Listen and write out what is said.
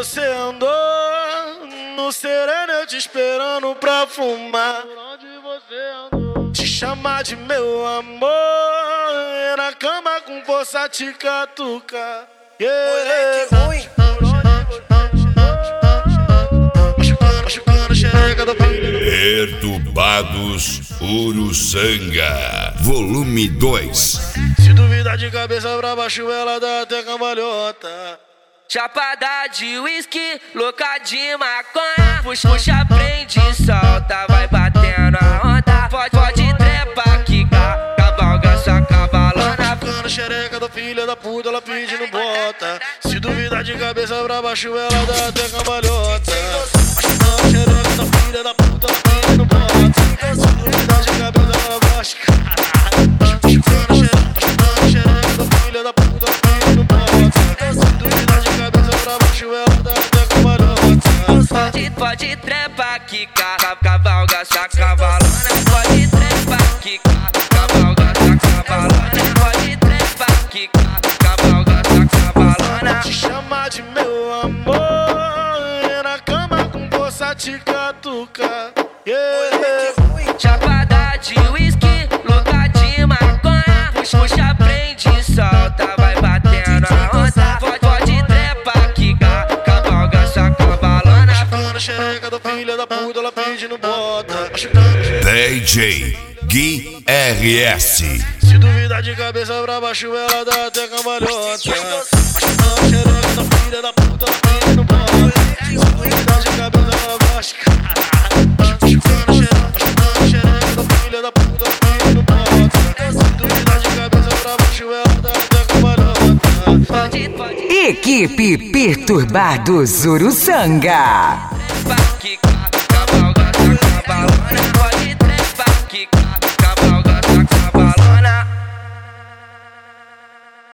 você andou? No sereno eu te esperando pra fumar. Por onde você andou? Te chamar de meu amor, e na cama com força te catucar. Moleque ruim. Machucando xereca da família. Perturbados Uruçanga, volume 2. Se duvidar de cabeça pra baixo, ela dá até cambalhota. Chapada de uísque, louca de maconha. Puxa, prende, solta, vai batendo a onda. Pode trepar, quica, cavalga sua cavalona. Machucando xereca da filha da puta, ela pedindo bota. Se duvidar de cabeça pra baixo, ela dá até cambalhota. Machucando xereca da filha da puta, ela pedindo bota. Se duvidar de cabeça pra baixo, machucando xereca da filha da puta, ela pedindo bota. Se duvidar de cabeça pra baixo, ela dá até cambalhota. Pode trepar, quica, cavalga sua cavalona. Pode trepar, quica, cavalga sua cavalona. Pode trepar, quica, cavalga sua cavalona. Te chamar de meu amor, e na cama com força te catucar. Chapada de uísque, louca de maconha. Puxa, prende, solta, vai batendo a onda. Pode trepar, quica, cavalga sua cavalona. Machucando xereca da filha da puta, ela pedindo bota. DJ Gui RS. Se duvidar de cabeça pra baixo, ela dá até cambalhota. Machucando xereca da filha da puta, ela pedindo bota. Se duvidar de cabeça pra baixo, machucando xereca da filha da puta, ela pedindo bota. Se duvidar de cabeça pra baixo, ela dá até cambalhota. Equipe Perturbados Uruçanga. Quica,